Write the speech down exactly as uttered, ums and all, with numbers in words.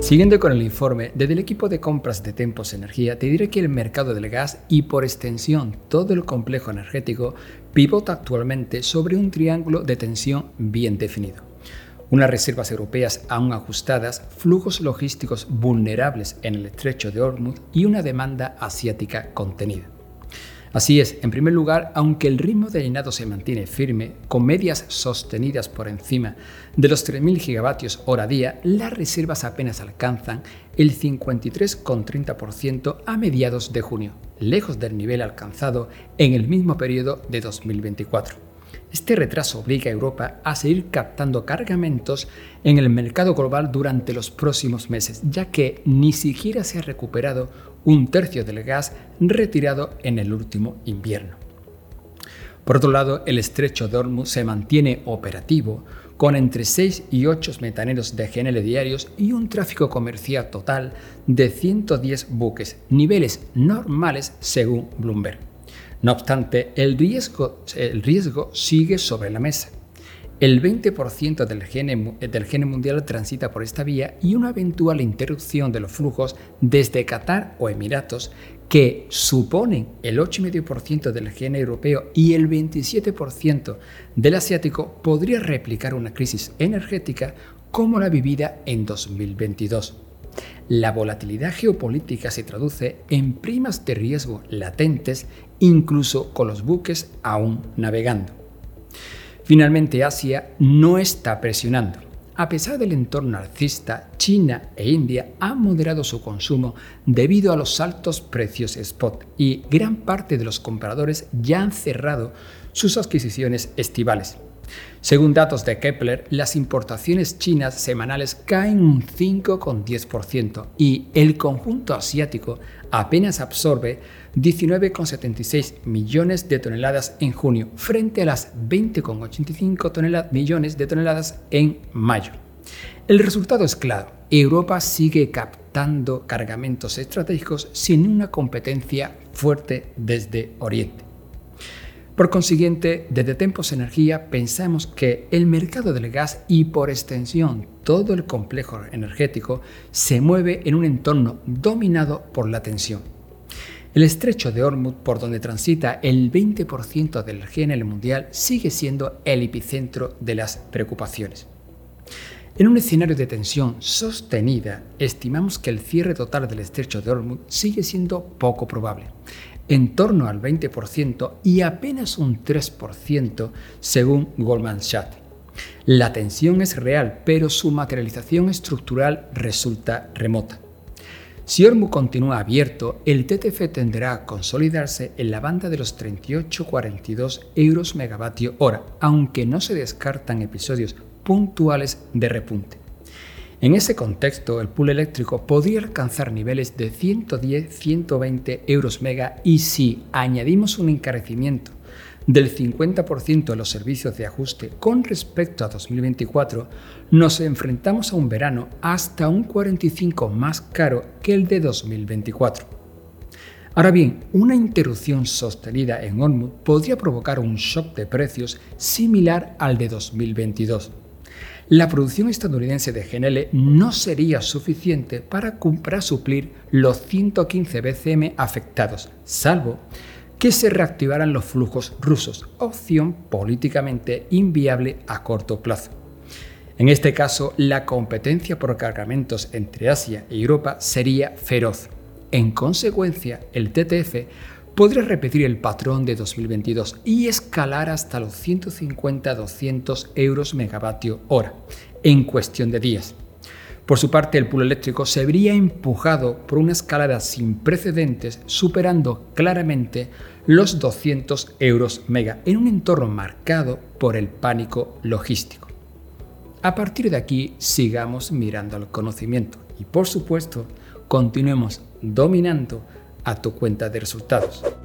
Siguiendo con el informe, desde el equipo de compras de Tempos Energía te diré que el mercado del gas y por extensión todo el complejo energético pivota actualmente sobre un triángulo de tensión bien definido. Unas reservas europeas aún ajustadas, flujos logísticos vulnerables en el estrecho de Hormuz y una demanda asiática contenida. Así es, en primer lugar, aunque el ritmo de llenado se mantiene firme, con medias sostenidas por encima de los tres mil gigavatios hora día, las reservas apenas alcanzan el cincuenta y tres coma treinta por ciento a mediados de junio, lejos del nivel alcanzado en el mismo periodo de dos mil veinticuatro. Este retraso obliga a Europa a seguir captando cargamentos en el mercado global durante los próximos meses, ya que ni siquiera se ha recuperado un tercio del gas retirado en el último invierno. Por otro lado, el estrecho de Hormuz se mantiene operativo con entre seis y ocho metaneros de G N L diarios y un tráfico comercial total de ciento diez buques, niveles normales según Bloomberg. No obstante, el riesgo, el riesgo sigue sobre la mesa. El veinte por ciento del G N, del G N mundial transita por esta vía y una eventual interrupción de los flujos desde Qatar o Emiratos, que suponen el ocho coma cinco por ciento del G N europeo y el veintisiete por ciento del asiático, podría replicar una crisis energética como la vivida en dos mil veintidós. La volatilidad geopolítica se traduce en primas de riesgo latentes, incluso con los buques aún navegando. Finalmente, Asia no está presionando. A pesar del entorno alcista, China e India han moderado su consumo debido a los altos precios spot y gran parte de los compradores ya han cerrado sus adquisiciones estivales. Según datos de Kepler, las importaciones chinas semanales caen un cinco coma diez por ciento y el conjunto asiático apenas absorbe diecinueve coma setenta y seis millones de toneladas en junio, frente a las veinte coma ochenta y cinco millones de toneladas en mayo. El resultado es claro: Europa sigue captando cargamentos estratégicos sin una competencia fuerte desde Oriente. Por consiguiente, desde Tempos Energía pensamos que el mercado del gas y por extensión todo el complejo energético se mueve en un entorno dominado por la tensión. El estrecho de Hormuz, por donde transita el veinte por ciento del G N L mundial, sigue siendo el epicentro de las preocupaciones. En un escenario de tensión sostenida, estimamos que el cierre total del estrecho de Hormuz sigue siendo poco probable, en torno al veinte por ciento y apenas un tres por ciento según Goldman Sachs. La tensión es real, pero su materialización estructural resulta remota. Si Hormuz continúa abierto, el T T F tenderá a consolidarse en la banda de los treinta y ocho coma cuarenta y dos euros megavatio hora, aunque no se descartan episodios puntuales de repunte. En ese contexto, el pool eléctrico podría alcanzar niveles de ciento diez a ciento veinte euros mega y si añadimos un encarecimiento del cincuenta por ciento de los servicios de ajuste con respecto a dos mil veinticuatro, nos enfrentamos a un verano hasta un cuarenta y cinco por ciento más caro que el de dos mil veinticuatro. Ahora bien, una interrupción sostenida en Hormuz podría provocar un shock de precios similar al de dos mil veintidós. La producción estadounidense de G N L no sería suficiente para, para suplir los ciento quince B C M afectados, salvo que se reactivaran los flujos rusos, opción políticamente inviable a corto plazo. En este caso, la competencia por cargamentos entre Asia y Europa sería feroz. En consecuencia, el T T F podría repetir el patrón de dos mil veintidós y escalar hasta los ciento cincuenta a doscientos euros megavatio hora en cuestión de días. Por su parte, el pool eléctrico se vería empujado por una escalada sin precedentes, superando claramente los doscientos euros mega en un entorno marcado por el pánico logístico. A partir de aquí, sigamos mirando al conocimiento y, por supuesto, continuemos dominando a tu cuenta de resultados.